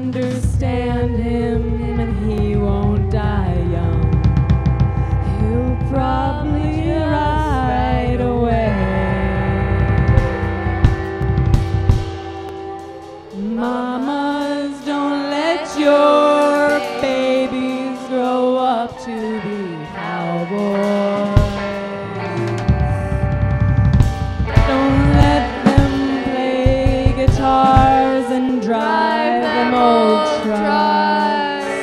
understand him and he won't die young. He'll probably ride away. Mamas, don't let your babies grow up to be cowboys. Don't let them play guitars and drive them old trucks.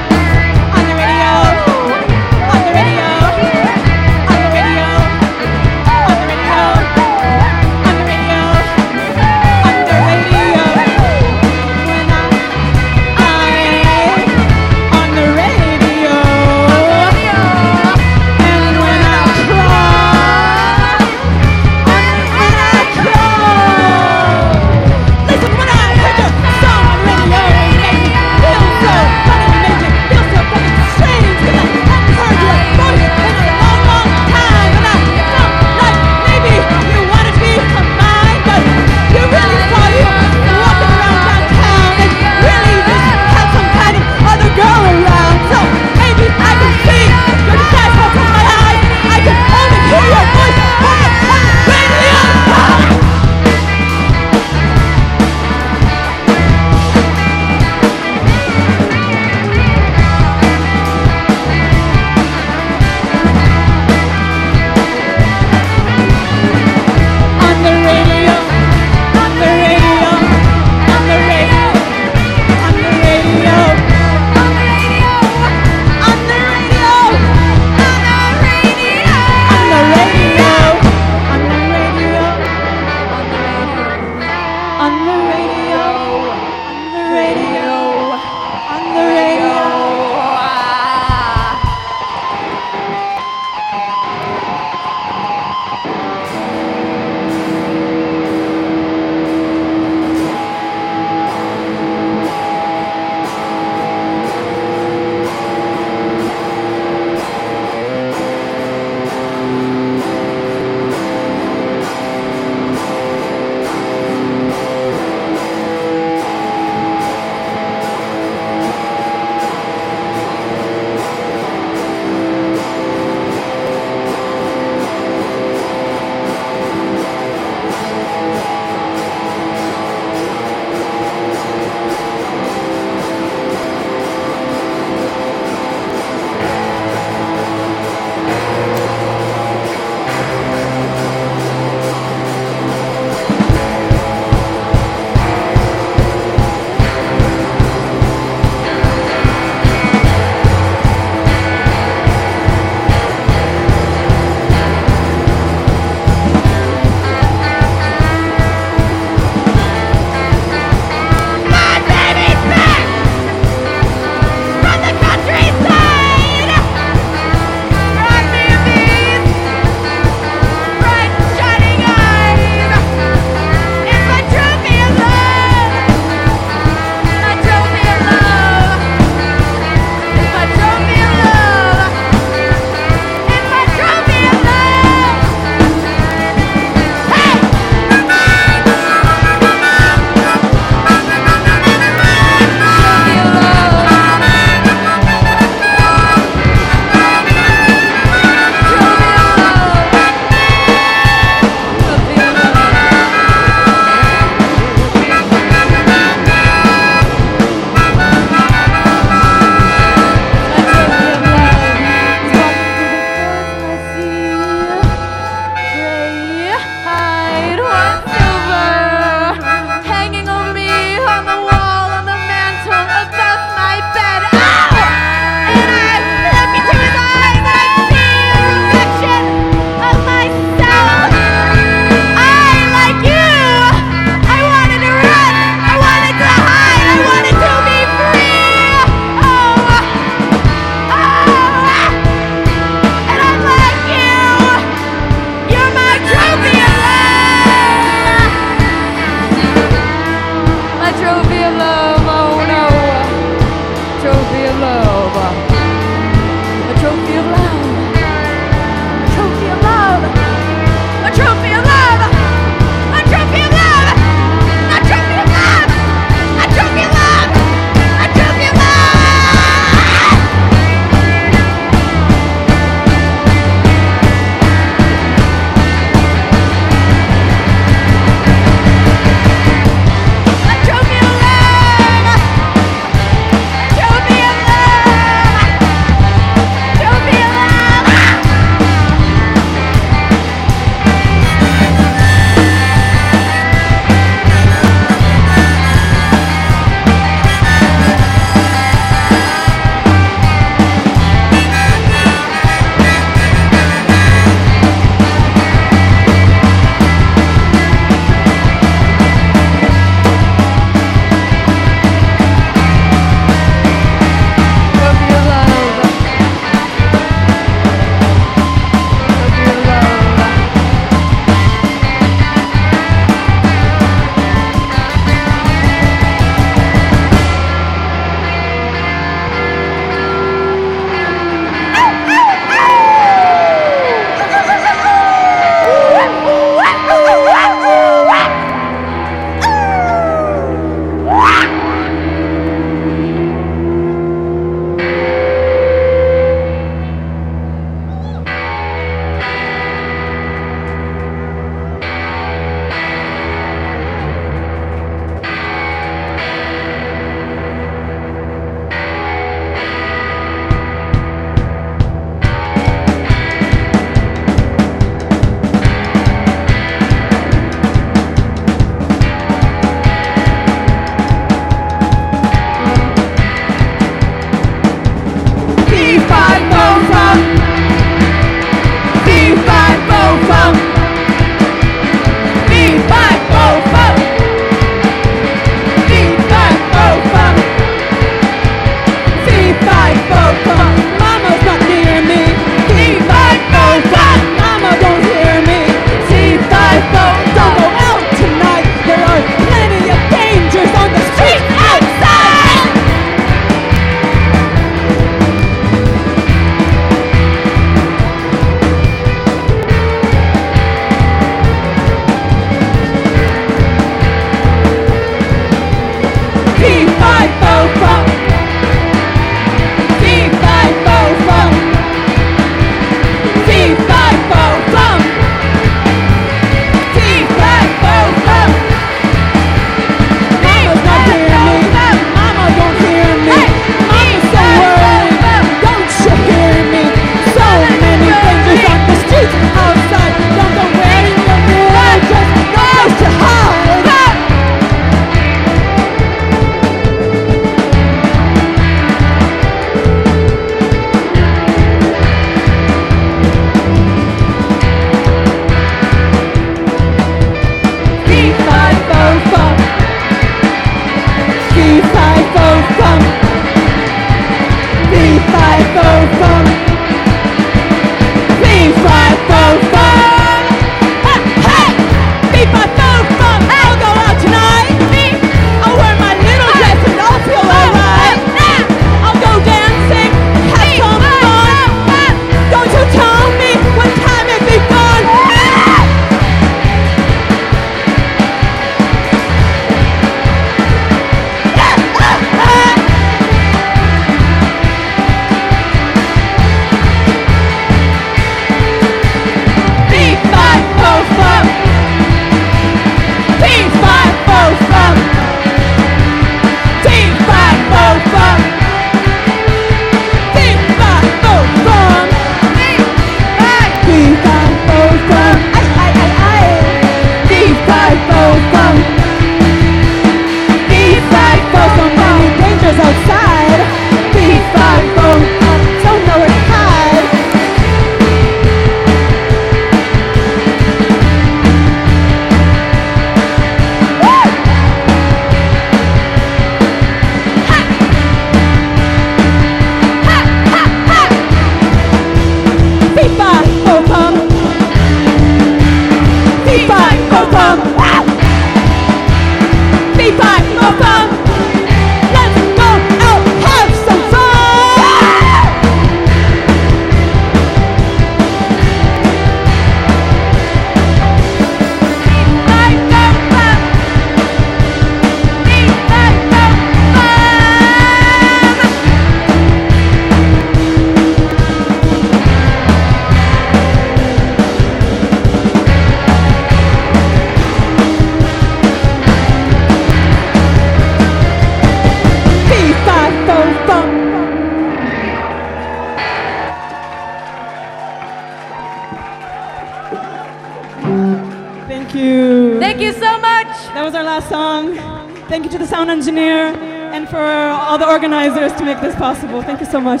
Thank you to the sound engineer and for all the organizers to make this possible. Thank you so much.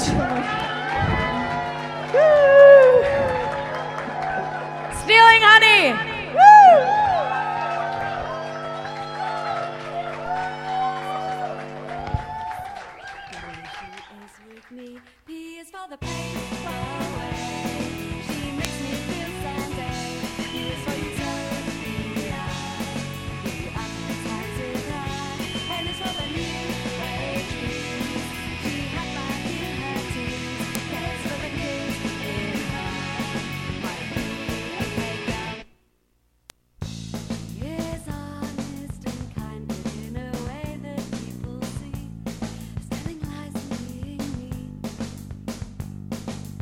Stealing Honey. P is for the place far away. She makes me feel Sunday. Q is for utopia. The appetites with her. N is for the new age dreams. She had fun in her teens. K is for the kids in her. Might be a playground. She is honest and kind, but in a way that people see. Telling lies and being mean.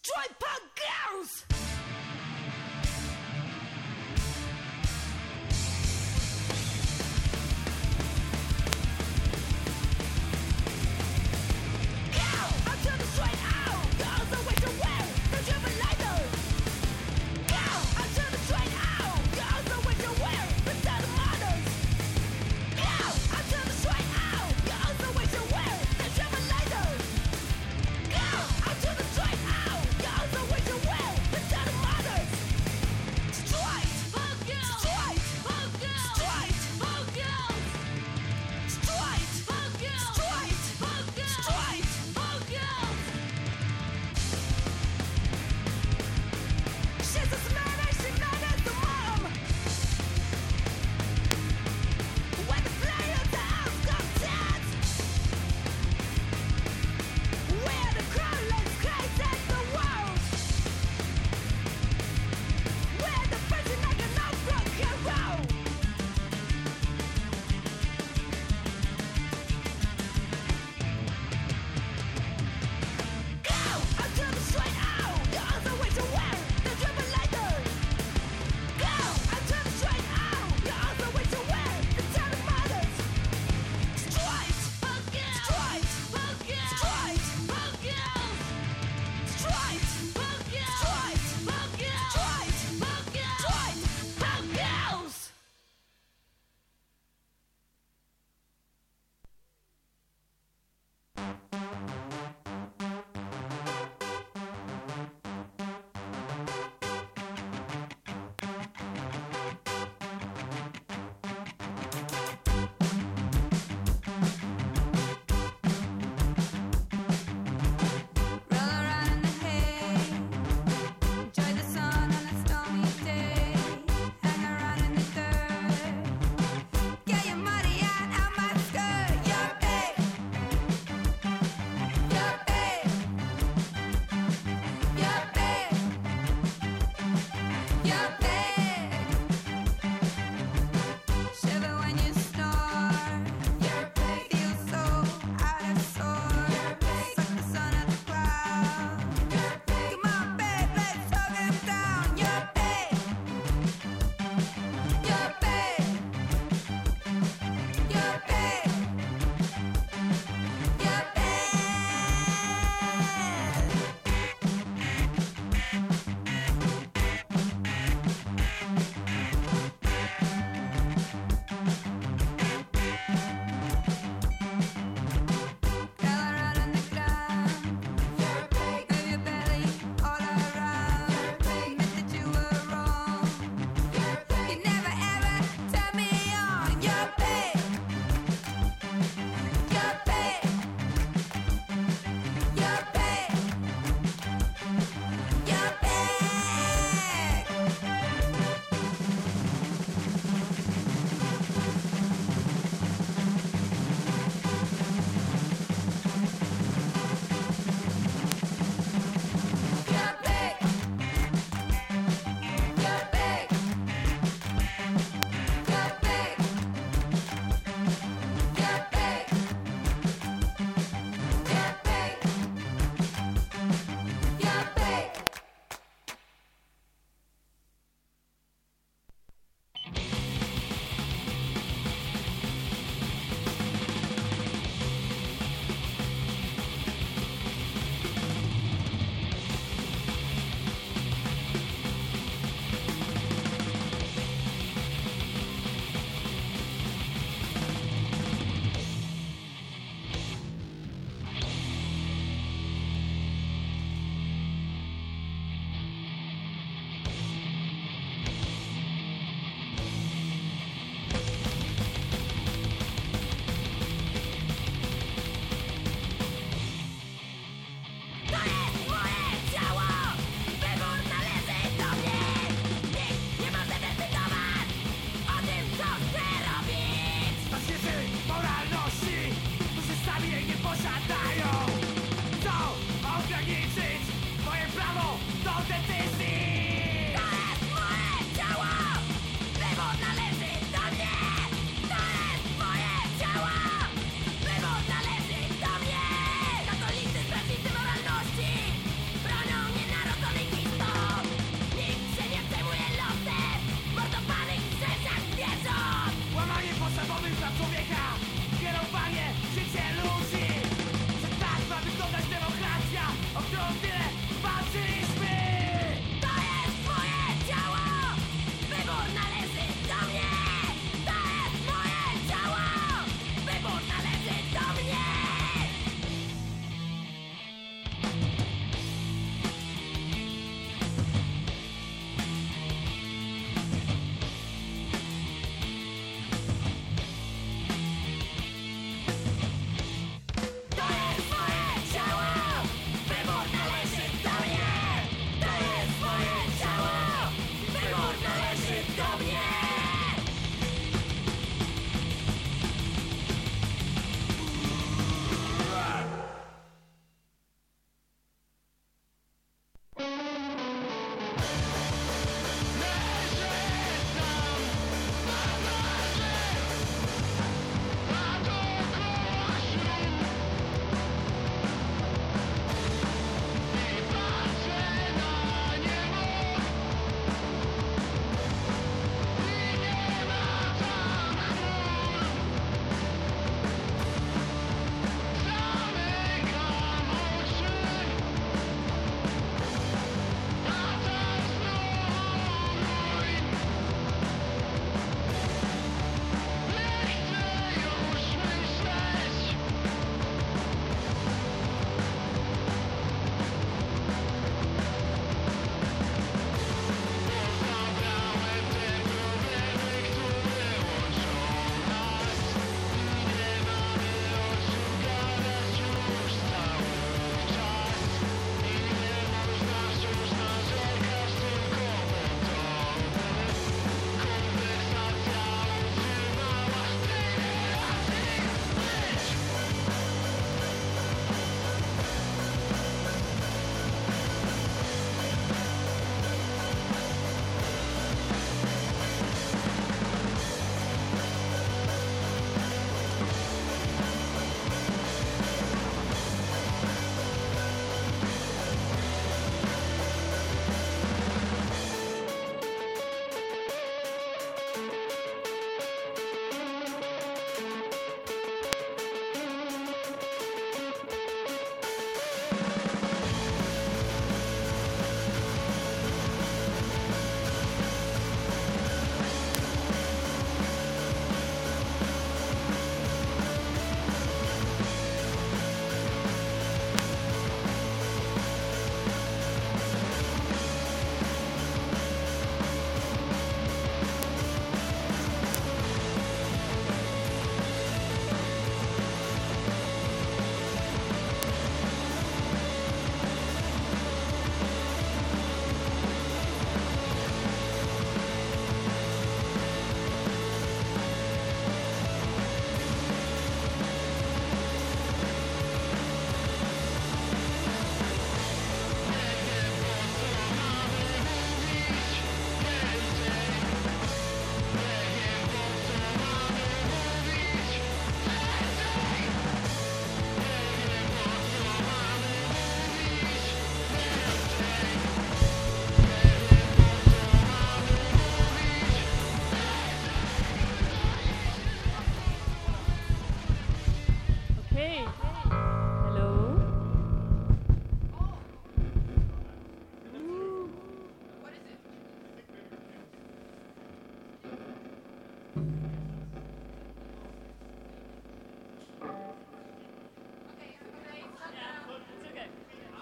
destroy punk girls. Go!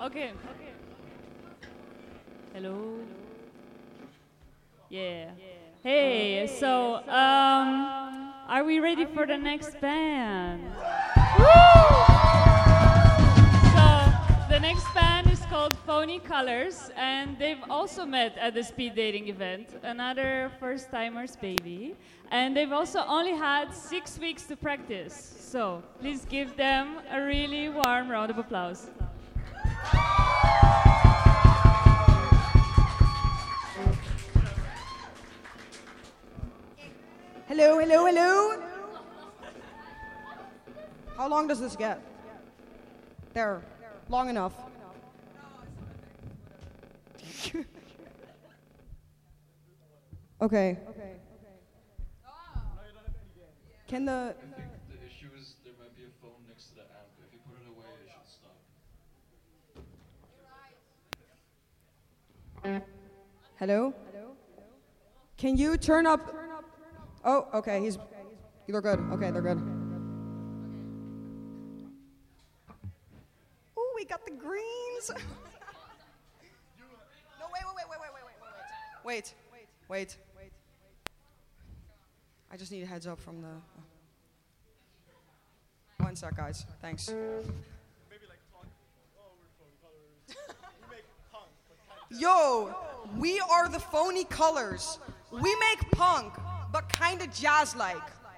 Okay. Hello. Yeah. Hey, so are we ready for the next band? So the next band is called Phony Colors, and they've also met at the speed dating event, another first timers baby, and they've also only had 6 weeks to practice. So please give them a really warm round of applause. Hello, hello, hello. How long does this get? There. Long enough. Okay. Can the... The issue is there might be a phone next to the amp. If you put it away, it should stop. Hello? Can you turn up... Oh, okay, they're good. Okay, they're good. Ooh, we got the greens. No, wait. I just need a heads up from the... One sec, guys. Thanks. Yo, we are the Phony Colors. We make punk, but kinda jazz-like.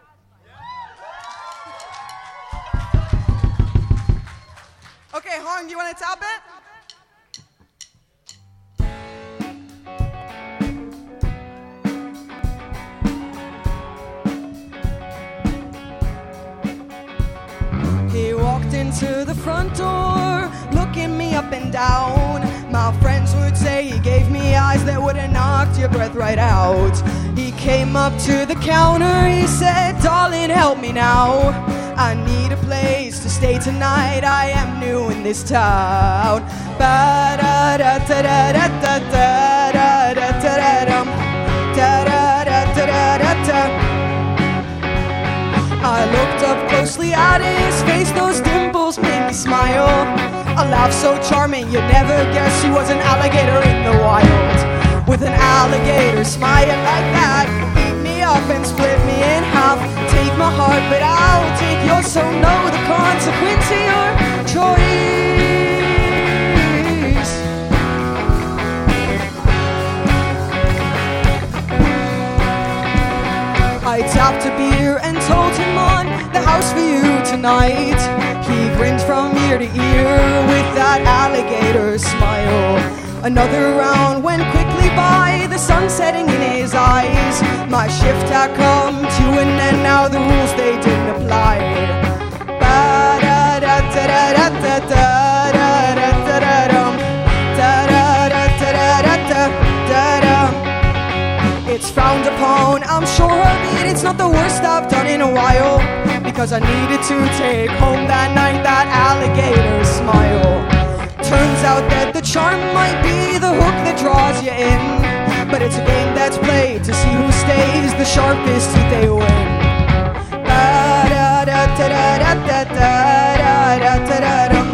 Okay, Hong, you wanna tap it? He walked into the front door, looking me up and down. My friends would say he gave me eyes that would have knocked your breath right out. He came up to the counter, he said, "Darling, help me now. I need a place to stay tonight, I am new in this town." Ba-da-da-da-da-da-da-da-da-da-dum. Da-da-da-da-da-da-da. I looked up closely at his face, those dimples made me smile. A laugh so charming, you'd never guess he was an alligator in the wild. With an alligator smile like that, eat me up and split me in half. Take my heart, but I'll take yours, so know the consequence of your choice. I tapped a beer and told him on the house for you tonight. He grinned from ear to ear with that alligator smile. Another round went quickly by, the sun setting in his eyes. My shift had come to an end, now the rules they didn't apply. Ba-da-da-da-da-da-da-da-da-da-dum. Da-da-da-da-da-da-da-da-dum. It's frowned upon, I'm sure of it. It's not the worst I've done in a while, because I needed to take home that night that alligator smile. Turns out that the charm might be the hook that draws you in, but it's a game that's played to see who stays the sharpest teeth they win. Da-da-da-da-da-da-da-da-da-da-dum.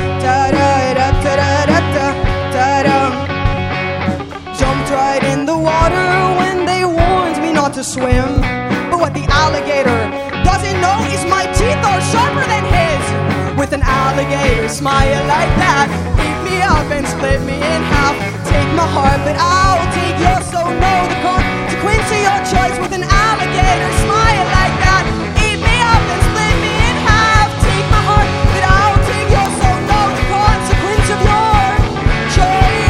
Da-da-da-da-da-da-da-dum. Jumped right in the water when they warned me not to swim. But what the alligator doesn't know is my teeth are sharper than his. With an alligator smile like that, eat me up and split me in half. Take my heart, but I'll take yours, so know the consequence of your choice. With an alligator smile like that, eat me up and split me in half. Take my heart, but I'll take yours, so know the consequence of your choice.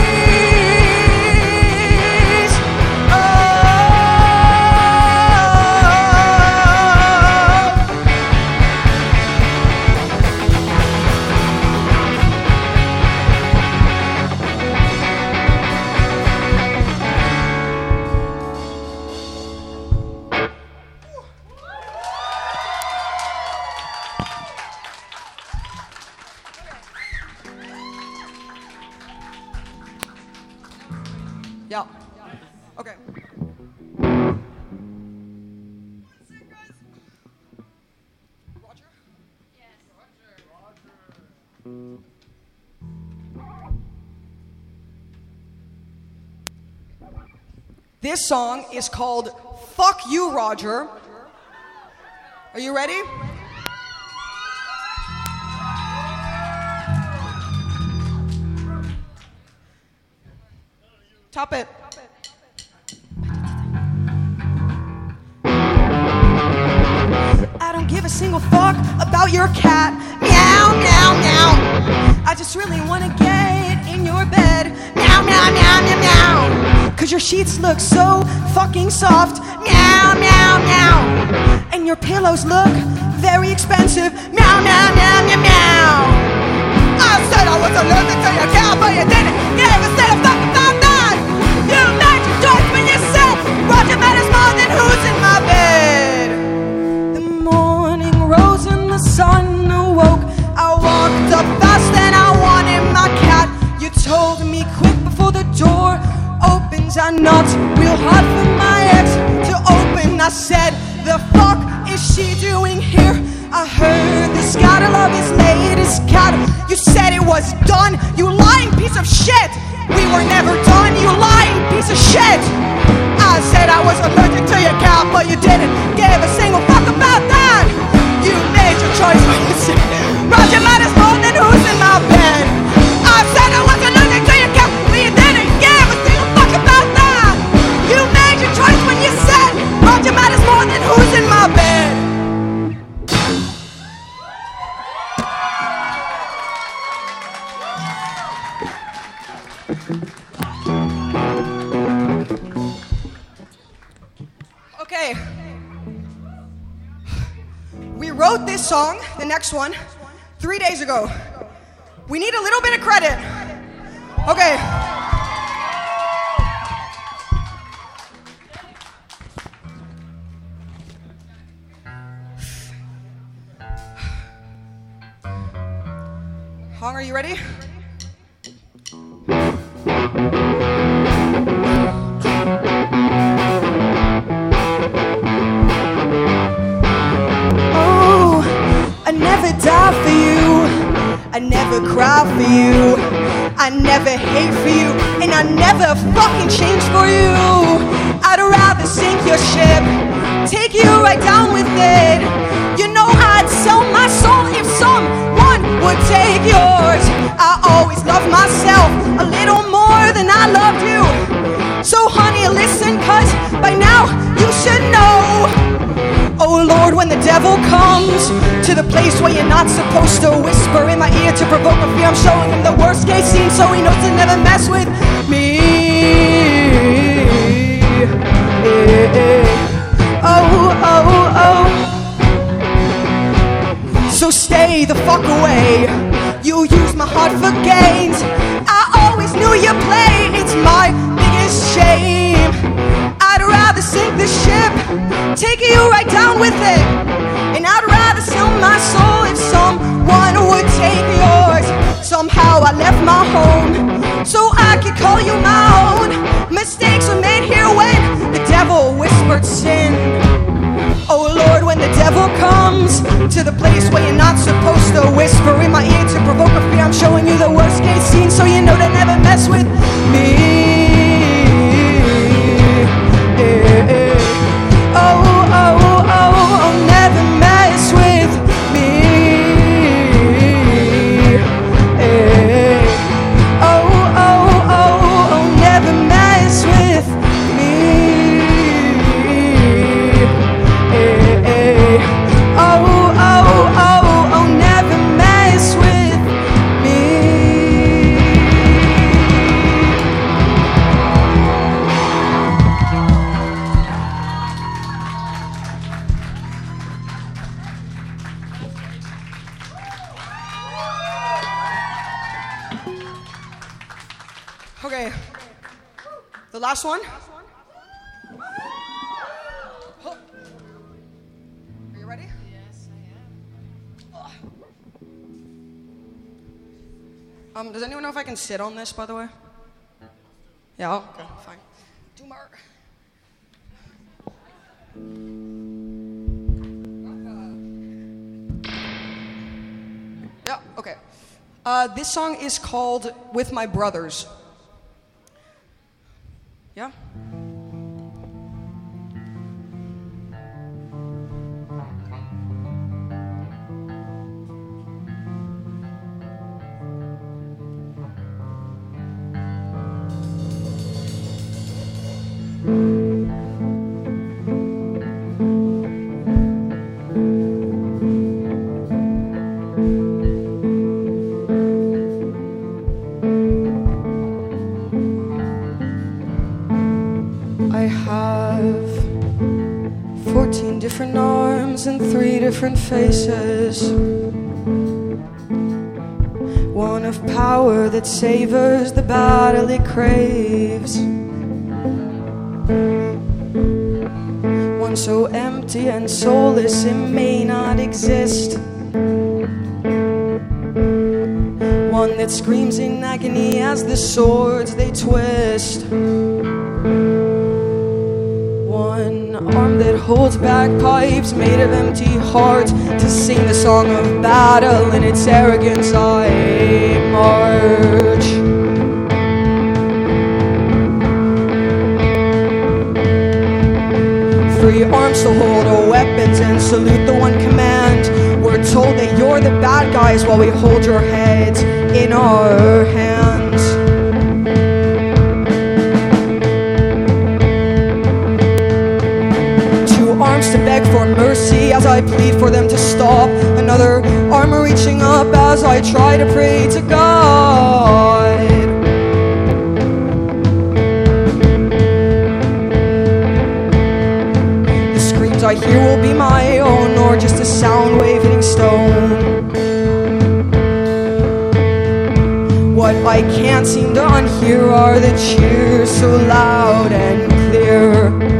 Yeah. Okay. Roger? Yes. Roger. This song is called Fuck You, Roger. Are you ready? Top it. I don't give a single fuck about your cat. Meow, meow, meow. I just really wanna get in your bed. Meow, meow, meow, meow, meow. Cause your sheets look so fucking soft. Meow, meow, meow. And your pillows look very expensive. Meow, meow, meow, meow, meow. I said I was allergic to your cat, but you didn't. You never said a fuck about that. You made your choice when you said Roger matters more than who's in my bed. The morning rose and the sun awoke. I walked up fast and I wanted my cat. You told me quick before the door opens. I knocked real hard for my ex to open. I said, the fuck is she doing here? I heard this gotta love his latest cat. You said it was done, you lying piece of shit. We were never done, you lying piece of shit. I said I was allergic to your cat, but you didn't give a single fuck about that. You made your choice when you said Roger matters more than who's in my bed. I said I was allergic to your cat, but you didn't give a single fuck about that. You made your choice when you said Roger matters more than who's in my bed. Okay. We wrote this song, the next one, 3 days ago. We need a little bit of credit. Okay. Hong, are you ready? Oh, I never die for you. I never cry for you. I never hate for you. And I never fucking change for you. I'd rather sink your ship, take you right down with it. You know I'd sell my soul if someone would take yours. I always loved myself a little more than I loved you. So honey, listen, cause by now you should know. Oh Lord, when the devil comes to the place where you're not supposed to whisper in my ear to provoke a fear, I'm showing him the worst case scene so he knows to never mess with me. Oh, oh, oh. So stay the fuck away. You use my heart for gains. I always knew you play. It's my biggest shame. I'd rather sink the ship, take you right down with it. And I'd rather sell my soul if someone would take yours. Somehow I left my home so I could call you my own. Mistakes were made here when the devil whispered sin. Oh Lord, when the devil comes to the place where you're not supposed to whisper in my ear to provoke a fear, I'm showing you the worst case scene so you know to never mess with me. Oh, oh, oh, oh, never mess with me. Oh, oh, oh, oh, never mess with me. Oh, oh, oh, oh, never mess with me. Okay, the last one. Oh. Are you ready? Yes, I am. Does anyone know if I can sit on this, by the way? Yeah, okay, fine. Dumar. Yeah, okay. This song is called With My Brothers. Yeah? different arms and 3 different faces. One of power that savors the battle it craves. One so empty and soulless it may not exist. One that screams in agony as the swords they twist. One arm that holds bagpipes made of empty hearts to sing the song of battle. In its arrogance I march. 3 arms to hold our weapons and salute the one command. We're told that you're the bad guys while we hold your heads in our hands. 2 arms to beg for mercy as I plead for them to stop. Another arm reaching up as I try to pray to God. The screams I hear will be my own, or just a sound wave hitting stone. What I can't seem to unhear are the cheers so loud and clear.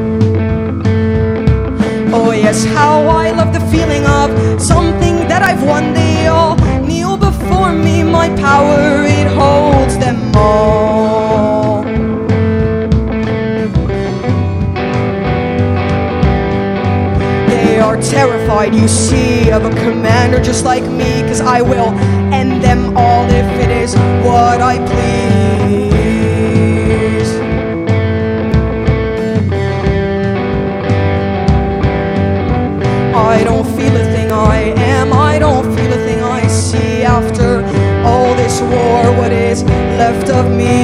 Oh yes, how I love the feeling of something that I've won. They all kneel before me, my power, it holds them all. They are terrified, you see, of a commander just like me, 'cause I will end them all if it is what I please. I don't feel a thing I am, I don't feel a thing I see. After all this war, what is left of me?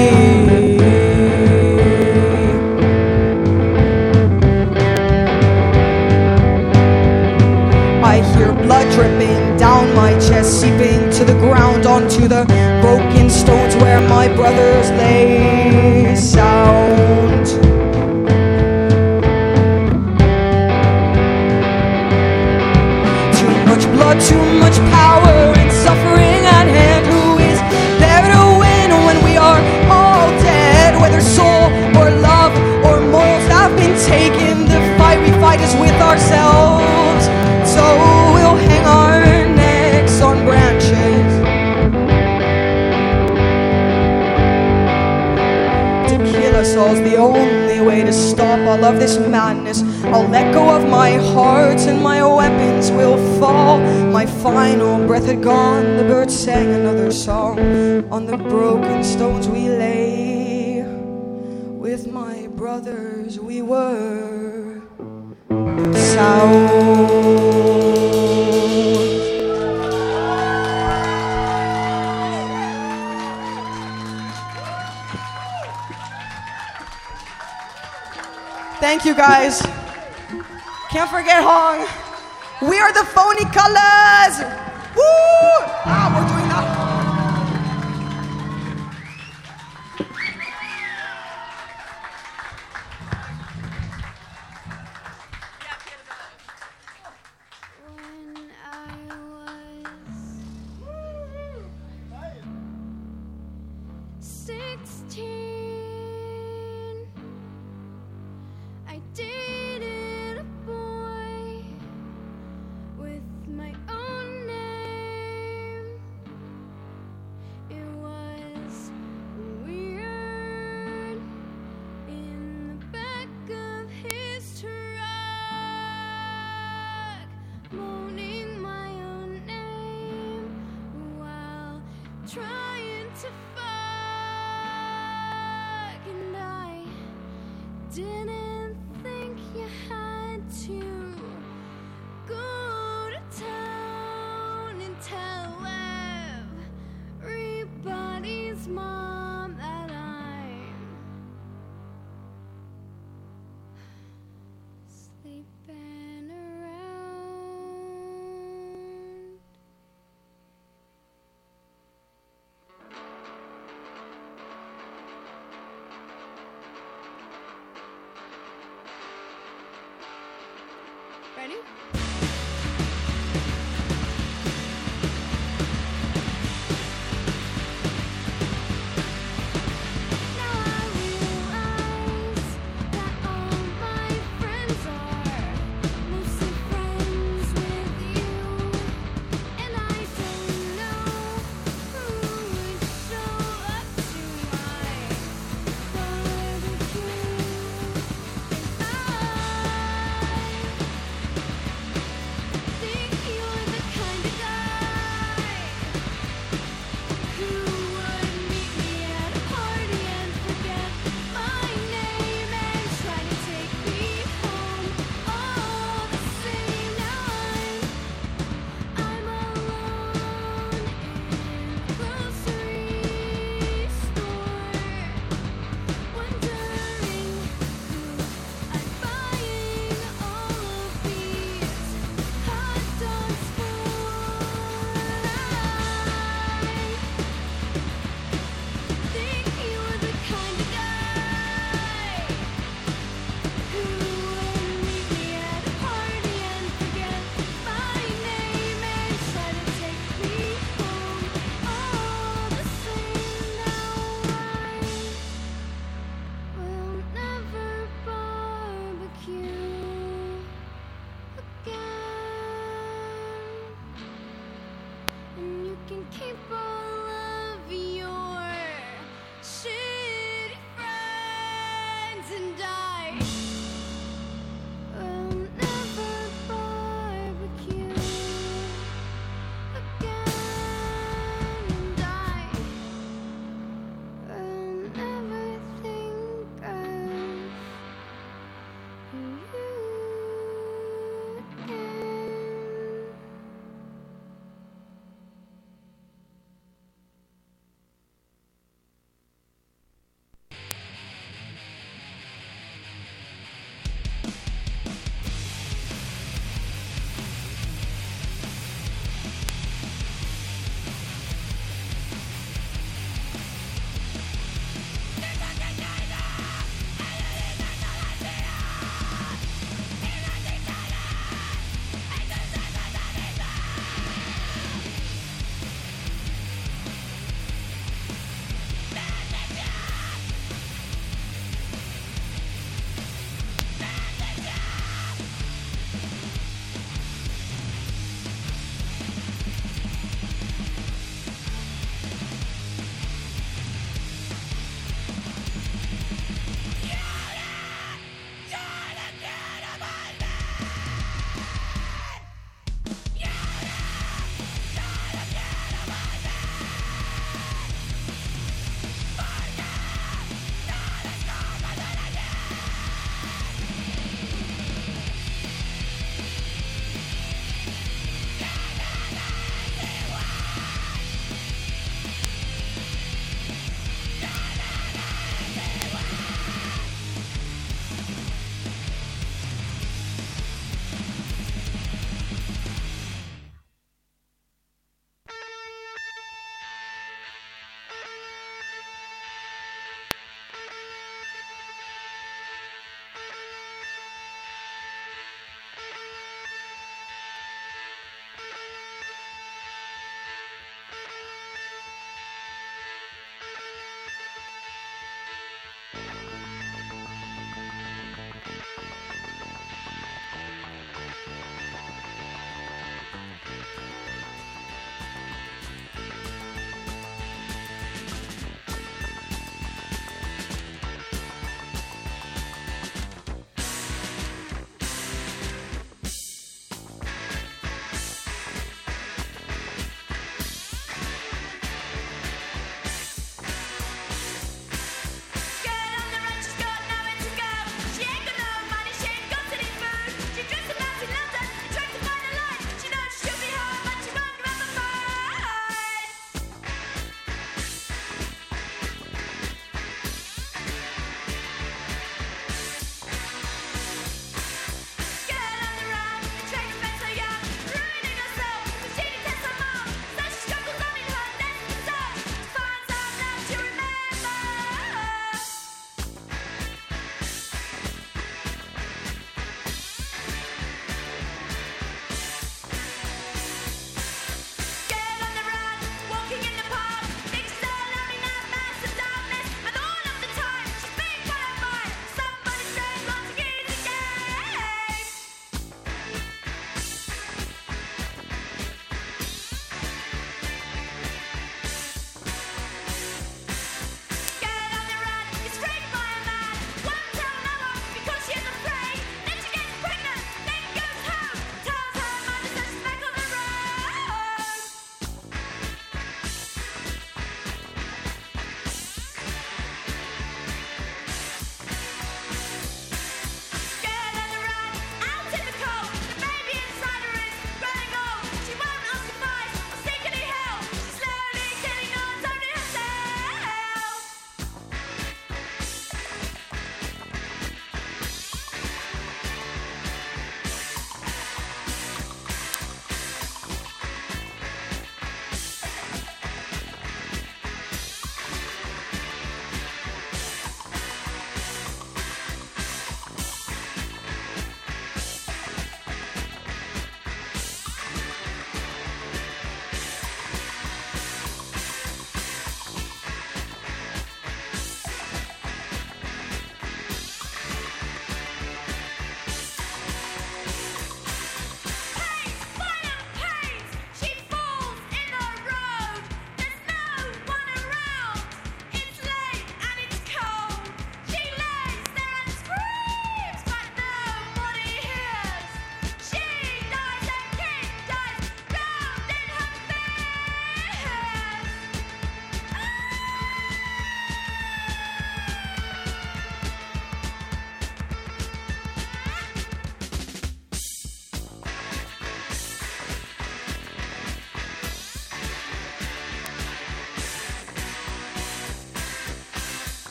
I hear blood dripping down my chest, seeping to the ground onto the broken stones where my brothers lay sound. Too much blood, too much power, and suffering at hand. Who is there to win when we are all dead? Whether soul or love or morals have been taken, the fight we fight is with ourselves. So we'll hang our necks on branches. To kill us all's the only way to stop all of this madness. I'll let go of my heart and my weapons will fall. My final breath had gone, the birds sang another song. On the broken stones we lay. With my brothers we were sound. Thank you guys. Can't forget Hong. We are the Phony Colors. Woo! Ah, we're doing that. When I was 16, I dated a boy with my own name. It was weird. In the back of his truck, moaning my own name while trying to fuck, and I didn't think you had to go to town and tell everybody's mom that I'm sleeping around. Ready? Now I realize that all my friends are mostly friends with you, and I don't know who would show up to my barbecue if I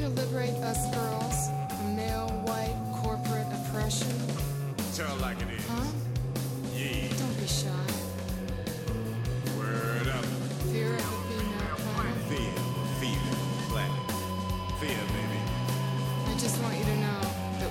to liberate us girls from male, white, corporate oppression? Tell it like it is. Huh? Yeah. Don't be shy. Word up. Fear of the female planet. Fear, black. Fear, baby. I just want you to